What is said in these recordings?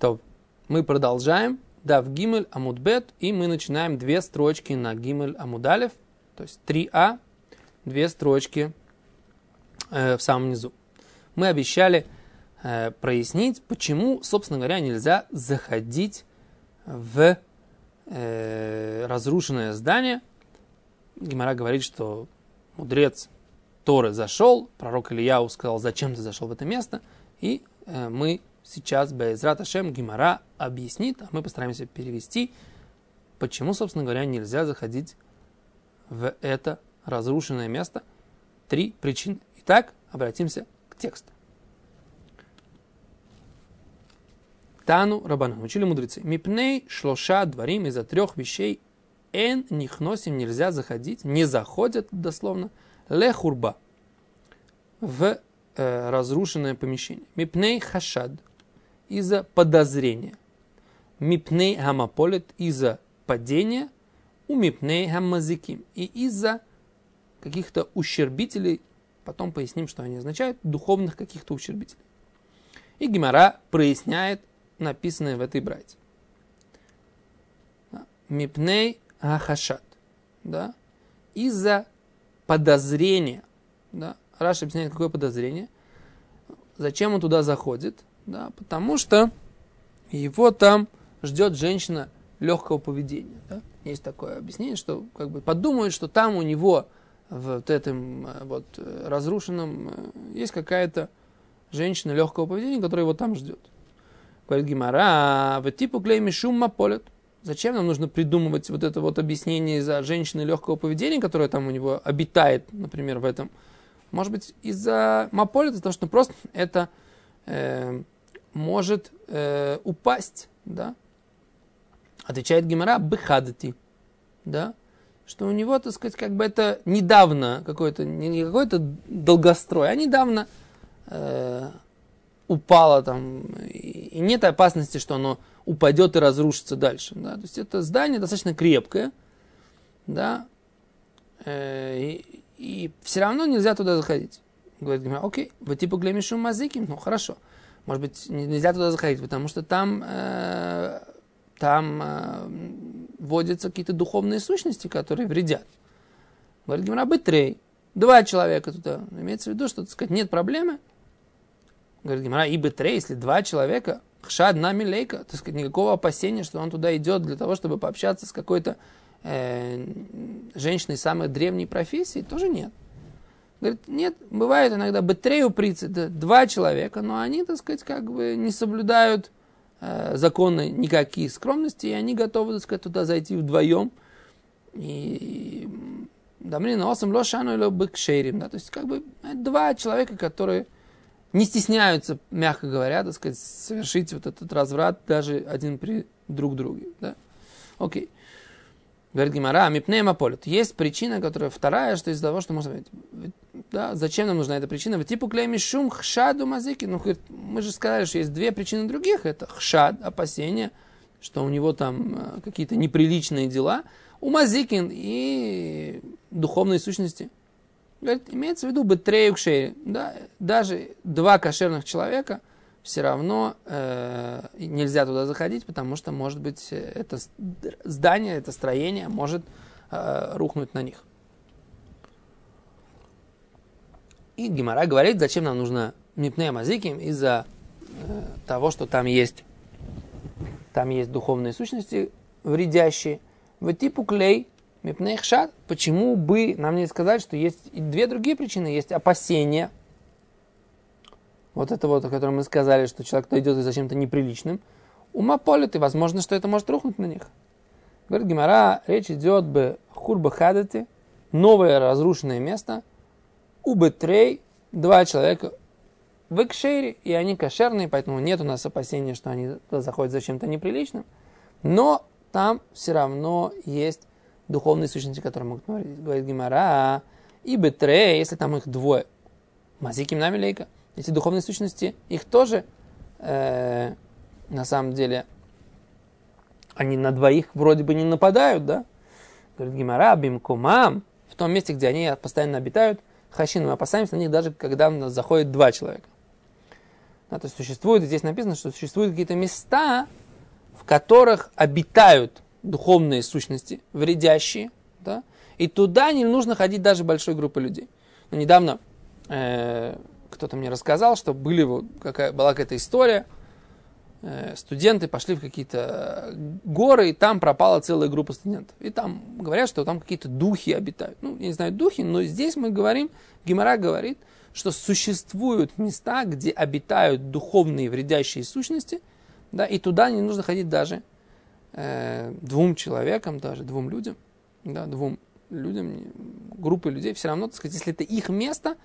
То мы продолжаем. Дав Гимель Амудбет, и мы начинаем 2 строчки на Гимель Амудалев, то есть 3А, 2 строчки в самом низу. Мы обещали прояснить, почему, собственно говоря, нельзя заходить в разрушенное здание. Гемара говорит, что мудрец Торы зашел, пророк Ильяу сказал, зачем ты зашел в это место, и мы сейчас Бе'эзрат Ашем Гемара объяснит, а мы постараемся перевести, почему, собственно говоря, нельзя заходить в это разрушенное место. 3 причины. Итак, обратимся к тексту. Тану Рабанан. Учили мудрецы. Мипней шлоша дворим, из-за 3 вещей эн нихносим, нельзя заходить, не заходят дословно, ле хурба, в разрушенное помещение. Мипней хашад, из-за подозрения. Мипней гамаполит, из-за падения. У мипней гаммазиким, и из-за каких-то ущербителей, потом поясним, что они означают, духовных каких-то ущербителей. И Гемара проясняет написанное в этой брайте. Мипней гахашад, да, из-за подозрения, да. Раши объясняет, какое подозрение, зачем он туда заходит, да, потому что его там ждет женщина легкого поведения, да. Есть такое объяснение, что как бы подумают, что там у него в вот этом вот разрушенном есть какая-то женщина легкого поведения, которая его там ждет. Говорит Гемара, в типу клейми шум маполет. Зачем нам нужно придумывать вот это вот объяснение из-за женщины легкого поведения, которая там у него обитает, например, в этом? Может быть, из-за маполета, потому что просто это может упасть, да? Отвечает Гемара, бехадати, да? Что у него, так сказать, как бы это недавно какой-то, не какой-то долгострой, а недавно упало там, и нет опасности, что оно упадет и разрушится дальше, да? То есть это здание достаточно крепкое, да? И все равно нельзя туда заходить. Говорит Гемара, окей, вы типа глемишум мазиким, ну хорошо. Может быть, нельзя туда заходить, потому что там вводятся какие-то духовные сущности, которые вредят. Говорит Гемара, бытрей, 2 человека туда. Имеется в виду, что, так сказать, нет проблемы. Говорит Гемара, и бытрей, если 2 человека, хшад на милейка, так сказать, никакого опасения, что он туда идет для того, чтобы пообщаться с какой-то женщиной самой древней профессии, тоже нет. Говорит, нет, бывает иногда бытрей уприцы, 2 человека, но они, так сказать, как бы не соблюдают законы никакие скромности, и они готовы, так сказать, туда зайти вдвоем. И дамрин осам лошану или быкшерим, да, то есть как бы 2 человека, которые не стесняются, мягко говоря, так сказать, совершить вот этот разврат даже один при друг друге, да. Окей. Говорит Гемара, мипнеема полет. Есть причина, которая вторая, что из-за того, что можно сказать, да, зачем нам нужна эта причина? В типу клейми шум хшаду мазики. Ну, говорит, мы же сказали, что есть 2 причины других. Это хшад, опасение, что у него там какие-то неприличные дела. У мазикин и духовные сущности. Говорит, имеется в виду бетрею кшери. Да, даже 2 кошерных человека все равно нельзя туда заходить, потому что, может быть, это здание, это строение может рухнуть на них. И Гемара говорит, зачем нам нужно мипней мазиким, из-за того, что там есть духовные сущности вредящие. В типу клей мипней хшад. Почему бы нам не сказать, что есть и 2 другие причины? Есть опасения. Вот это вот, о котором мы сказали, что человек, кто идет за чем-то неприличным, умаполит, и возможно, что это может рухнуть на них. Говорит Гемара, речь идет бы хурба хадати, новое разрушенное место, у бетрей, 2 человека в экшере, и они кошерные, поэтому нет у нас опасения, что они заходят за чем-то неприличным, но там все равно есть духовные сущности, которые могут говорить. Говорит Гемара, и бетрей, если там их 2, мазиким нами лейка, эти духовные сущности, их тоже, на самом деле, они на 2 вроде бы не нападают, да? Говорит Гемара, бимкумам, в том месте, где они постоянно обитают, хащин, мы опасаемся на них даже, когда у нас заходит 2 человека. То есть существует, здесь написано, что существуют какие-то места, в которых обитают духовные сущности, вредящие, да? И туда не нужно ходить даже большой группы людей. Но недавно кто-то мне рассказал, что была какая-то история, студенты пошли в какие-то горы, и там пропала целая группа студентов. И там говорят, что там какие-то духи обитают. Ну, я не знаю, духи, но здесь мы говорим, Гемара говорит, что существуют места, где обитают духовные вредящие сущности, да, и туда не нужно ходить даже двум человекам, даже двум людям, да, группы людей, все равно, так сказать, если это их место,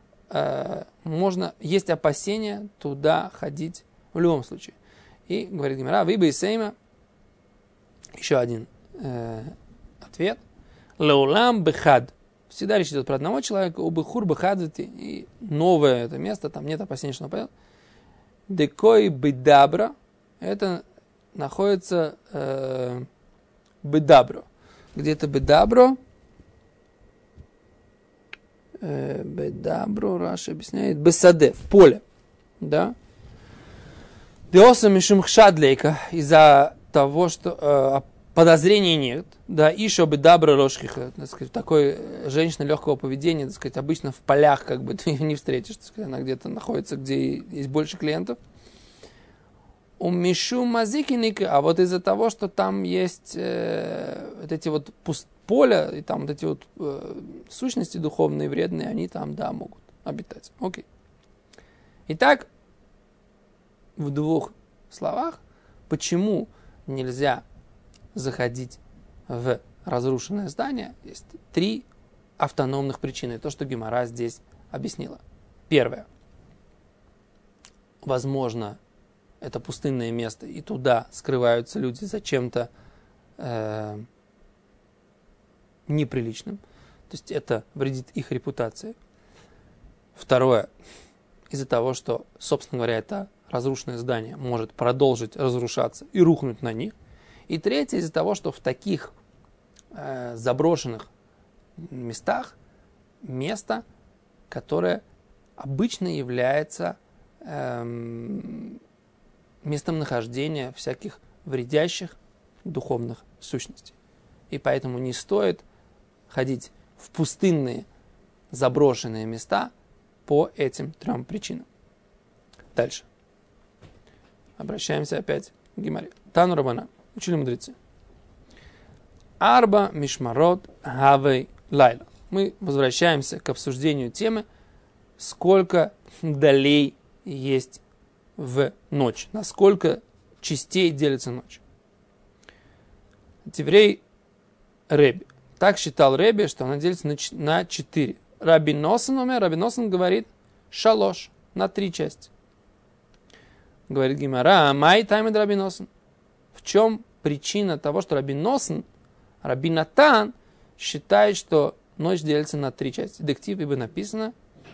есть опасения туда ходить в любом случае. И говорит Гемара, вы бы и сейма, еще один ответ, лаулам бехад. Всегда речь идет про одного человека, у бехур бехадзати, и новое это место, там нет опасения, что он пойдет. Декой бедабра, это находится бедабро. Где-то бедабро, Раша объясняет, бесаде, в поле, да. Деоса мишум хшадлейка, из-за того, что подозрений нет, да, ишо бедабра рошхиха, так сказать, такой женщина легкого поведения, так сказать, обычно в полях, как бы, ты ее не встретишь, так сказать, она где-то находится, где есть больше клиентов. У мишу мазикиника, а вот из-за того, что там есть вот эти вот поля, и там вот эти вот сущности духовные, вредные, они там, да, могут обитать. Окей. Итак, в двух словах, почему нельзя заходить в разрушенное здание, есть 3 автономных причины. То, что Гемара здесь объяснила. Первое. Возможно, это пустынное место, и туда скрываются люди за чем-то неприличным. То есть это вредит их репутации. Второе. Из-за того, что, собственно говоря, это разрушенное здание может продолжить разрушаться и рухнуть на них. И третье, из-за того, что в таких заброшенных местах место, которое обычно является местом нахождения всяких вредящих духовных сущностей. И поэтому не стоит ходить в пустынные заброшенные места по этим 3 причинам. Дальше. Обращаемся опять к Гемаре. Тану Рабана. Учили мудрецы. Арба мишмарот гавей лайла. Мы возвращаемся к обсуждению темы, сколько долей есть в ночь. Насколько частей делится ночь. Еврей Реби. Так считал Реби, что она делится на 4. Раби Носон говорит шалош, на 3 части. Говорит Гемара, май таймед Раби Носон. В чем причина того, что Раби Носон, Раби Натан считает, что ночь делится на 3 части? Дектив, ибо написано,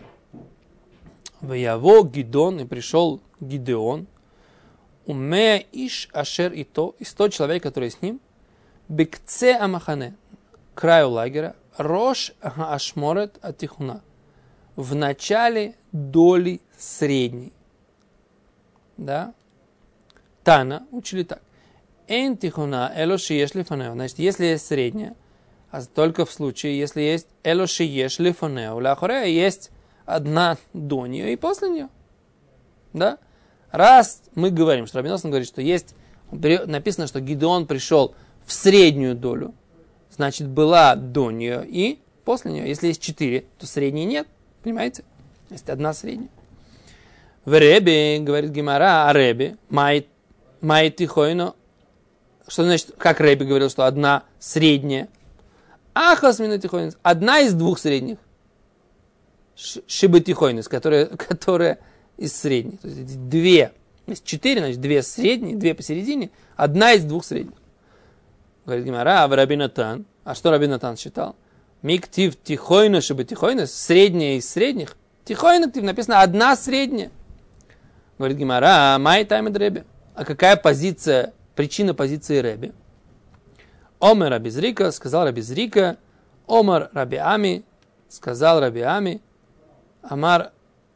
Ваяво Гидон, и пришел Гидеон, Умея иш ашер и 100 человек, которые с ним, Бекце амахане, к краю лагеря, Рош ашморет атихуна, в начале доли средней. Да? Тана учили так. Эн тихуна элоши еш лифанео. Значит, если есть средняя, а только в случае, если есть элоши еш лифанео, ляхорея есть одна до нее и после нее. Да? Раз мы говорим, что Раби Носон говорит, что есть, написано, что Гидеон пришел в среднюю долю, значит, была до нее и после нее. Если есть 4, то средней нет. Понимаете? Есть одна средняя. В Реби, говорит Гемара, а Реби, май тихойно. Что значит, как Реби говорил, что одна средняя? Ахас мина тихойно. Одна из 2 средних. Шибы тихойнес, которая из средних. То есть 2. Есть 4, значит 2 средние, 2 посередине, одна из 2 средних. Говорит Гемара, а в Раби Натан. А что Раби Натан считал? Миктив тихойно, шибы тихойнес, средняя из средних. Тихойно написано одна средняя. Говорит Гемара, май таймед Реби. А какая позиция, причина позиции Реби? Омер Раби Зрика, сказал Раби Зрика. Омар Раби Ами, сказал Раби Ами. Амар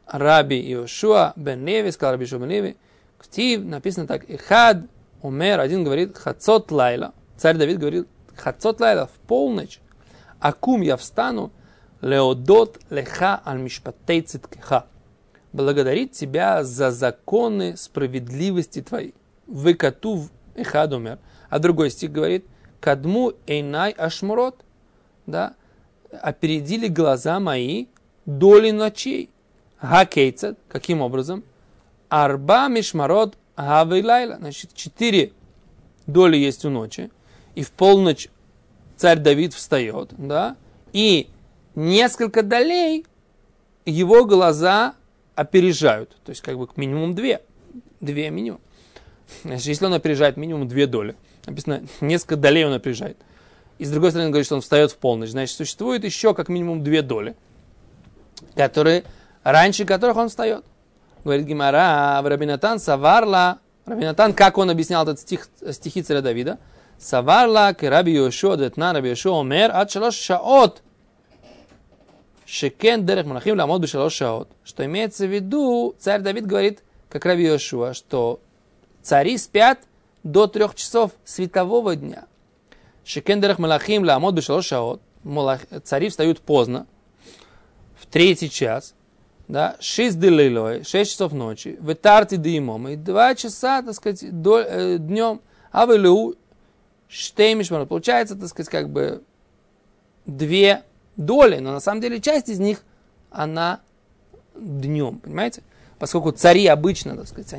Раби Иошуа бен Леви, сказал Раби Иошуа бен Леви, Ктив, написано так, Ихад умер, один говорит, Хацот лайла, царь Давид говорит, Хацот лайла, в полночь, Акум я встану, Леодот леха аль мишпатей циткеха, благодарить тебя за законы справедливости твоей. Выкатув Ихад умер. А другой стих говорит, Кадму эйнай ашмурот, да, опередили глаза мои доли ночей. Хакейцет, каким образом? Арба мишмарот гавейлайла. Значит, 4 доли есть у ночи. И в полночь царь Давид встает, да, и несколько долей его глаза опережают. То есть, как бы, минимум 2. 2 минимум. Значит, если он опережает минимум 2 доли, написано, несколько долей он опережает. И с другой стороны, он говорит, что он встает в полночь. Значит, существует еще как минимум 2 доли, которые, раньше которых он встает. Говорит Гемара, Рабинатан Саварла. Рабинатан, как он объяснял этот стихи царя Давида? Саварла, к Раби Йошуа, детна Раби Йошуа, омер, ад 3 шаот. Шекен дерех монахим ламот б3 шаот. Что имеется в виду, царь Давид говорит, как Раби Йошуа, что цари спят до 3 часов светового дня. Шекен дерех монахим ламот б3 шаот. Цари встают поздно, в 3 час, да, 6 делилой, 6 часов ночи, в тарти димом, и 2 часа, так сказать, днем, а в илу штеймишмар. Получается, так сказать, как бы 2 доли, но на самом деле часть из них, она днем, понимаете? Поскольку цари обычно, так сказать,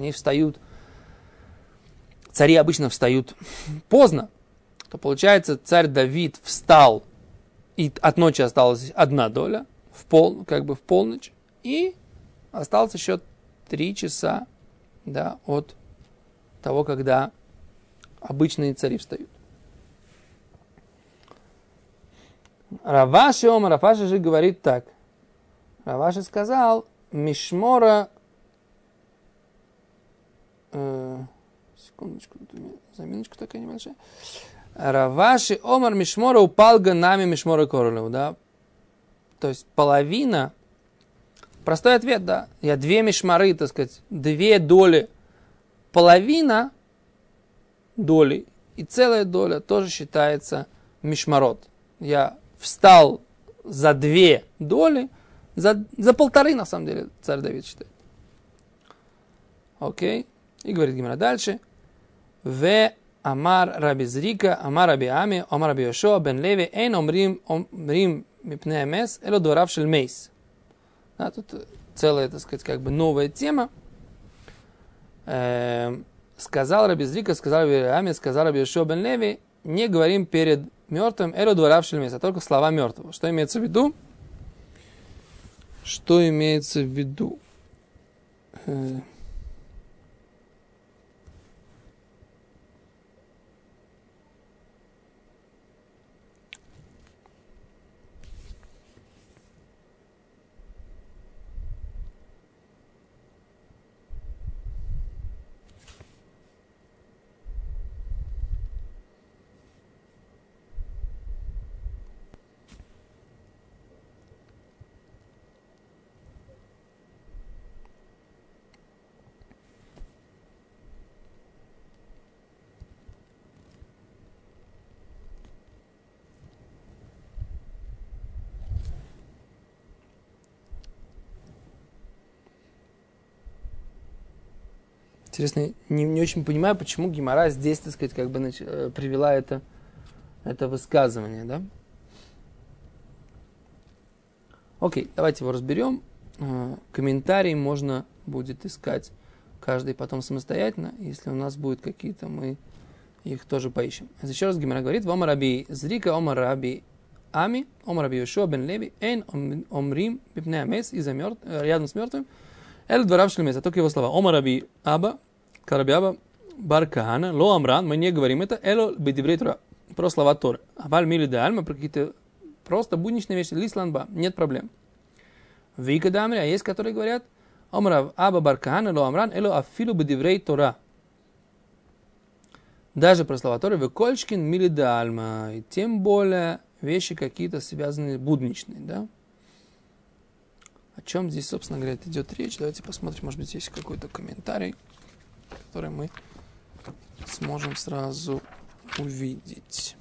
цари обычно встают поздно, то получается, царь Давид встал, и от ночи осталась 1 доля, как бы в полночь, и осталось еще 3 часа, да, от того, когда обычные цари встают. Раваши же говорит так. Раваши сказал, Мишмора... секундочку, тут у меня заминочка такая небольшая. Раваши Омар Мишмора упал ганами Мишмора Королев, да. То есть половина... Простой ответ, да. Я 2 мишмары, так сказать, 2 доли. Половина доли и целая доля тоже считается мишмарот. Я встал за 2 доли, за 1,5 на самом деле царь Давид считает. Окей. И говорит Гемара дальше. В Амар Раби Зрика, Амар Раби Ами, Амар Раби Йошуа бен Леви, эйн омрим мипней мес, эло дворав шель мейс. Да, тут целая, так сказать, как бы новая тема. Сказал Раби Зрика, сказал Раби Ами, сказал Раби Йошуа бен Леви, не говорим перед мертвым, эло дворав шель мейс, а только слова мертвого. Что имеется в виду? Что имеется в виду? Интересно, не очень понимаю, почему Гемара здесь, так сказать, как бы привела это высказывание, да? Окей, давайте его разберем. Комментарии можно будет искать каждый потом самостоятельно. Если у нас будут какие-то, мы их тоже поищем. Еще раз Гемара говорит, «Омар Раби Зрика, Омар Раби Ами, Омар Раби Йошуа бен Леви, эйн омрим пипней амес, рядом с мертвым, эль дворав шель мес». А только его слова. «Омар Раби Аба, Раби Аба бар Кахана, ло амран», мы не говорим это, «эло бедиврей Тора», про слова Торы. «Аваль мили де альма», про какие-то просто будничные вещи, лисланба, нет проблем. «Вика де амри», а есть, которые говорят, «Омар Аба бар Кахана, ло амран, эло афилу бедиврей Тора». Даже про слова Торы, «Векольшкин мили де альма», и тем более вещи какие-то связанные будничные, да? О чем здесь, собственно говоря, идет речь? Давайте посмотрим, может быть, здесь какой-то комментарий, который мы сможем сразу увидеть.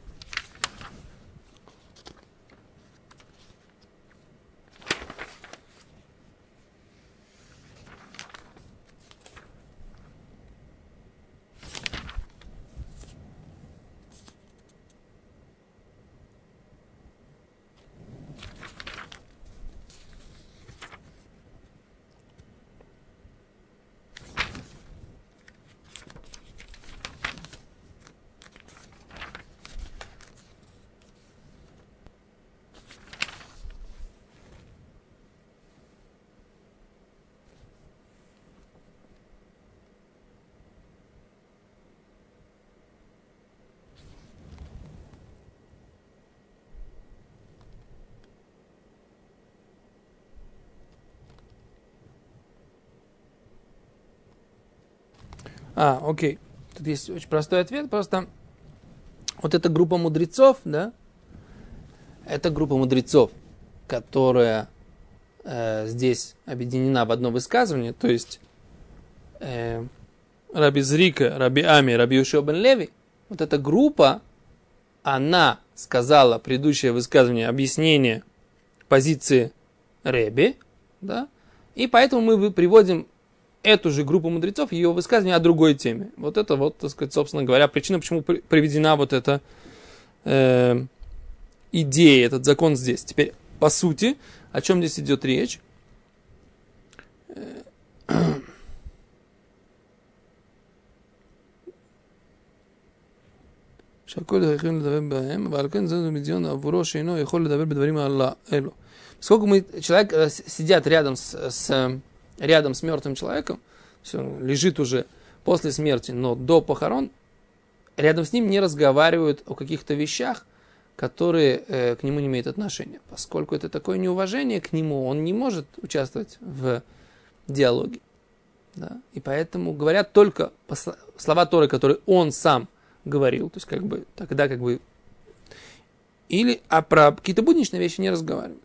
Окей. Тут есть очень простой ответ. Просто вот эта группа мудрецов, да, это группа мудрецов, которая здесь объединена в одно высказывание, то есть Раби Зрика, Раби Ами, Раби Йошуа бен Леви, вот эта группа, она сказала предыдущее высказывание, объяснение позиции Реби, да, и поэтому мы приводим эту же группу мудрецов, ее высказывание о другой теме. Вот это вот, так сказать, собственно говоря, причина, почему приведена вот эта идея, этот закон здесь. Теперь, по сути, о чем здесь идет речь? Поскольку человек сидят рядом рядом с мертвым человеком, все, лежит уже после смерти, но до похорон, рядом с ним не разговаривают о каких-то вещах, которые к нему не имеют отношения. Поскольку это такое неуважение к нему, он не может участвовать в диалоге. Да? И поэтому говорят только слова Торы, которые он сам говорил, то есть как бы тогда как бы или про какие-то будничные вещи не разговаривают.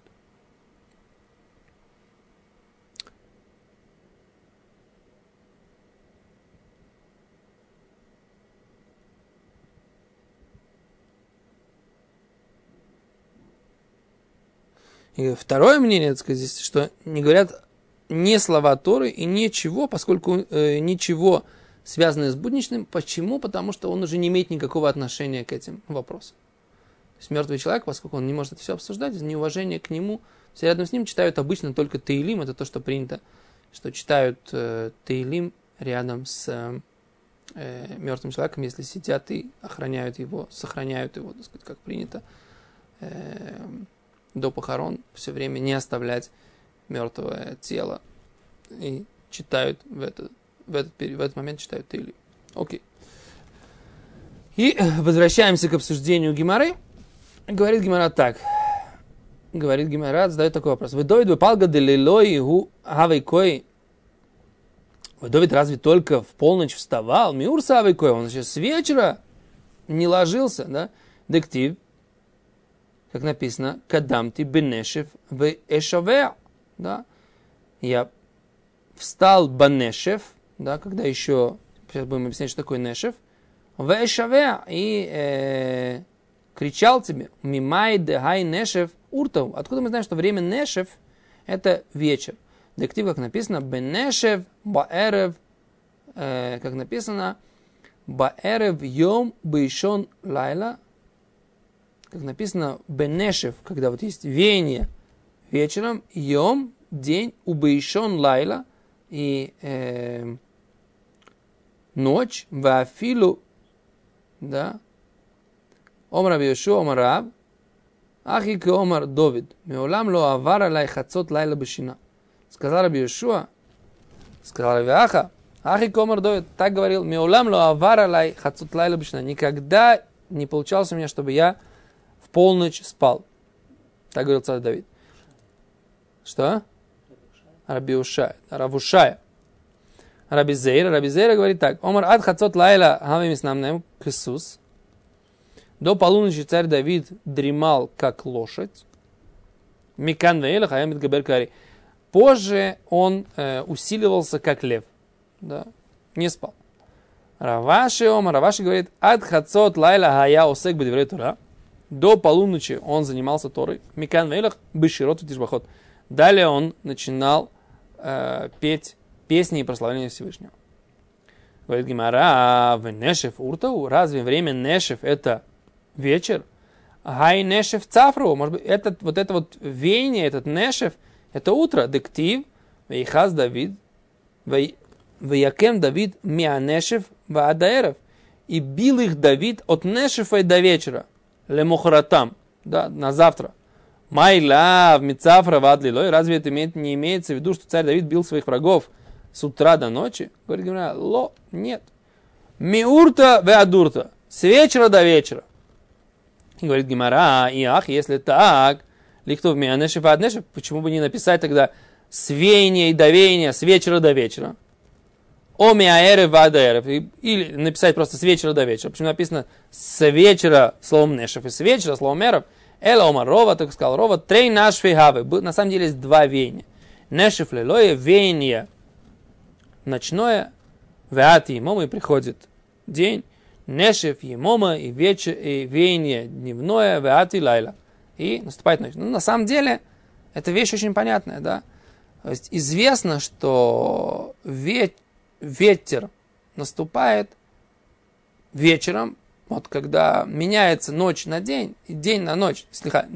И второе мнение, так сказать, здесь, что не говорят ни слова Торы и ничего, поскольку ничего связанное с будничным. Почему? Потому что он уже не имеет никакого отношения к этим вопросам. То есть мертвый человек, поскольку он не может это все обсуждать, из неуважения к нему, все рядом с ним читают обычно только Теилим, это то, что принято, что читают Теилим рядом с мертвым человеком, если сидят и охраняют его, сохраняют его, так сказать, как принято, до похорон все время не оставлять мертвое тело и читают в этот момент читают Теилим. Окей. И возвращаемся к обсуждению Гемары. Говорит Гемара так. Говорит Гемара, задает такой вопрос. Вы Давид выпалга делилой гу авейкой. Вы Давид разве только в полночь вставал? Миурса авейкой. Он еще с вечера не ложился, да? Дектив. Как написано, кадамти бенешев в эшавеа, да, я встал банешев, да, когда еще, сейчас будем объяснять, что такое нешев, в эшавеа, и кричал тебе, мимай дехай нешев уртов. Откуда мы знаем, что время нешев это вечер? Дектив, как написано, бенешев баэрев, как написано, баэрев йом бейшон лайла, как написано, бенешев, когда вот есть веяние вечером, йом, день, убейшон лайла, и ночь, вафилу, да, омар Раби Йошуа, омар Рав, ахи ке омар Довид, меолам ло авар алай хацот лайла бешина. Сказал Раби Йошуа, сказал Рави Аха, ахи ке омар Довид, так говорил, меолам ло авар алай хацот лайла бешина. Никогда не получалось у меня, чтобы я в полночь спал. Так говорил царь Давид. Что? Равушая. Раби Зейра говорит так. Омар ад хацот лайла хавимис намнем кисус. До полуночи царь Давид дремал, как лошадь. Микан вейлах аямит габер кари. позже он усиливался как лев. Да, не спал. Раваши говорит, ад хацот лайла гая осек бедеврей Тора. До полуночи он занимался Торой. Микан вейлах беширот тишбахот. Далее он начинал петь песни и прославления Всевышнего. Говорит Гемара, в нешев уртау, разве время нешев это вечер? Гай нешев цафру, может быть, это вот веяние, этот нешев, это утро. Дектив, вейхаз Давид, веякем Давид мианешев ваадаэров. И бил их Давид от нешефа и до вечера. Лемохратам, да, на завтра. Майла, мицафра, вадлилой. Разве это не имеется в виду, что царь Давид бил своих врагов с утра до ночи? Говорит Гемара, нет. Миурта веадурта. С вечера до вечера. И говорит Гемара, если так, лихтов мианешев вааднешев, почему бы не написать тогда с веяния и до веяния, с вечера до вечера? О миаэрев ваадэрев. Или написать просто с вечера до вечера. Почему написано с вечера словом нешев и с вечера словом эрев? Эла омар рова, так сказал рова, трей наш фейхавы. На самом деле есть два веяния. Нешев лилое, веяние ночное, веати емома, и приходит день. Нешев емома, и веяние дневное, веати лайла. И наступает ночь. На самом деле, эта вещь очень понятная, да. То есть известно, что ветер наступает вечером, вот когда меняется ночь на день, и день на ночь,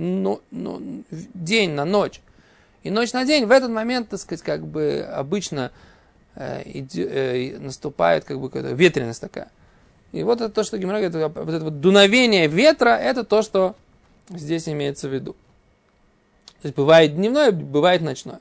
день на ночь, и ночь на день, в этот момент, так сказать, как бы обычно наступает как бы какая-то ветреность такая. И вот это то, что Гемара говорит, вот это вот дуновение ветра, это то, что здесь имеется в виду. То есть бывает дневное, бывает ночное.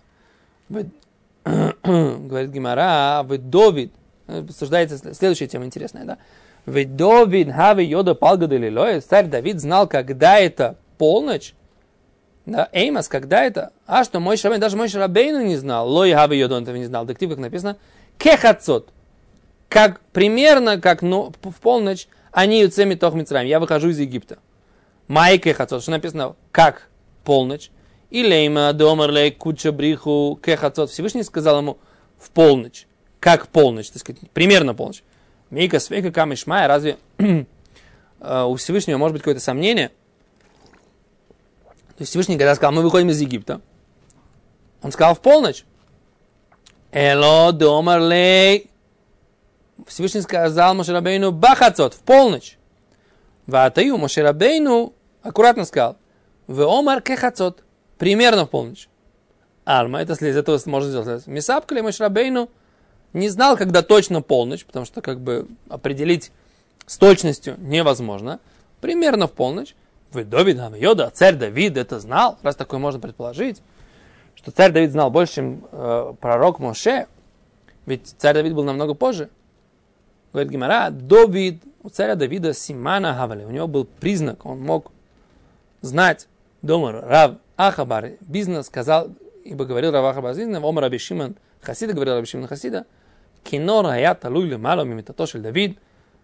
Говорит Гемара, Давид, обсуждается следующая тема интересная, да? Давид, хави йода палгаделилой, царь Давид знал, когда это полночь, да, Эймас, когда это, что Мойше Рабейну, даже Мойше Рабейну не знал, лой хави йода, он этого не знал, дактив, как написано, кехацот, как примерно, как в полночь, они юцеми тох Мицраим, я выхожу из Египта. Май кехацот, что написано, как полночь, и лейма домарлей куча бриху кехацот, Всевышний сказал ему в полночь, как полночь, так сказать, примерно полночь. Мейка свейка камешмая, разве у Всевышнего может быть какое-то сомнение? То есть Всевышний, когда сказал, мы выходим из Египта, он сказал в полночь. Эло домарлей. Всевышний сказал Моше Рабейну бахацот, в полночь. Ватаю Моше Рабейну аккуратно сказал, в омар кехацот, примерно в полночь. Альма, это из этого можно сделать. Мисапкали Моше Рабейну не знал, когда точно полночь, потому что как бы определить с точностью невозможно. Примерно в полночь. Вы Давид, Йода, царь Давид это знал, раз такое можно предположить, что царь Давид знал больше, чем пророк Моше, ведь царь Давид был намного позже. Говорит Гемара, Давид, у царя Давида симана хавали, у него был признак, он мог знать, домар Рав Ахабар, бизнес сказал, ибо говорил Рав Ахабар, омар Раби Шимон Хасида, говорил Раби Шимон Хасида, кинор хаят талуй лемало мимитато шель Давид,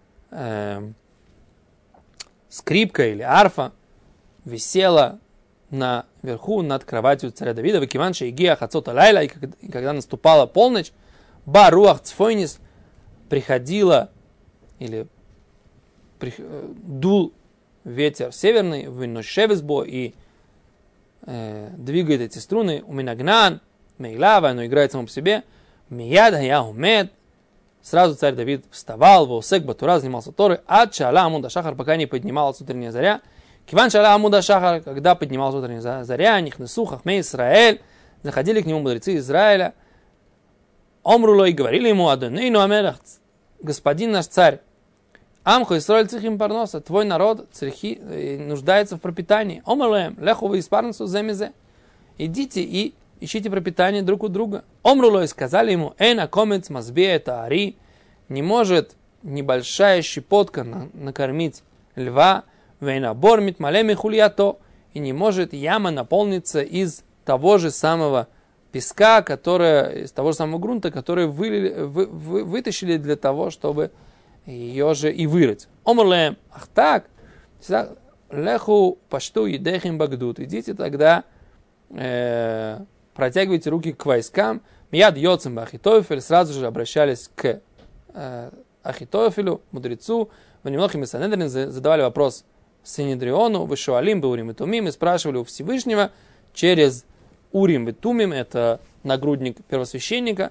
скрипка или арфа висела наверху над кроватью царя Давида, векиванша игия хацота лайла, и когда наступала полночь, ба руах цфойнис, приходила или дул ветер северный, виношевесбо, и двигает эти струны, уминагнан, мейлава, оно играет само по себе, мияд хаяхумед, сразу царь Давид вставал, воусек батура, занимался Торой, ад шаала амуда шахар, пока не поднималась утренняя заря. Киван шаала амуда шахар, когда поднималась утренняя заря, нихнесу хахмей Исраэль, заходили к нему мудрецы Израиля, омруло и говорили ему, адонейну амелах, господин наш царь, амхо Исраэль цихим парноса, твой народ нуждается в пропитании. Омрулоем, леху вы испарнсу земезе, идите и ищите пропитание друг у друга. Омруло и сказали ему, эйна комец мазбе это ари, не может небольшая щепотка накормить льва, вейна бормит малеми хульято, и не может яма наполниться из того же самого песка, из того же самого грунта, который вытащили для того, чтобы ее же и вырыть. Омрлем, ах так, леху пашту едехим багдут, идите тогда протягивайте руки к войскам. Мияд йоцем Ахитофель, сразу же обращались к Ахитофелю, мудрецу. В немногим Санедрин задавали вопрос Синедриону, Вышуалим, Беурим и Тумим, и спрашивали у Всевышнего через Урим и Тумим, это нагрудник первосвященника,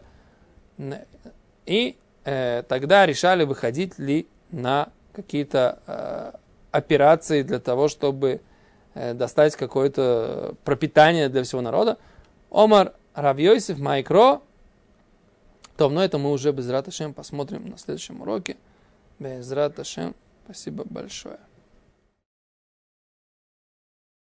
и тогда решали, выходить ли на какие-то операции для того, чтобы достать какое-то пропитание для всего народа. Омар Рав Йосеф Майкро. Но это мы уже Безрат Ашем посмотрим на следующем уроке. Безрат Ашем. Спасибо большое.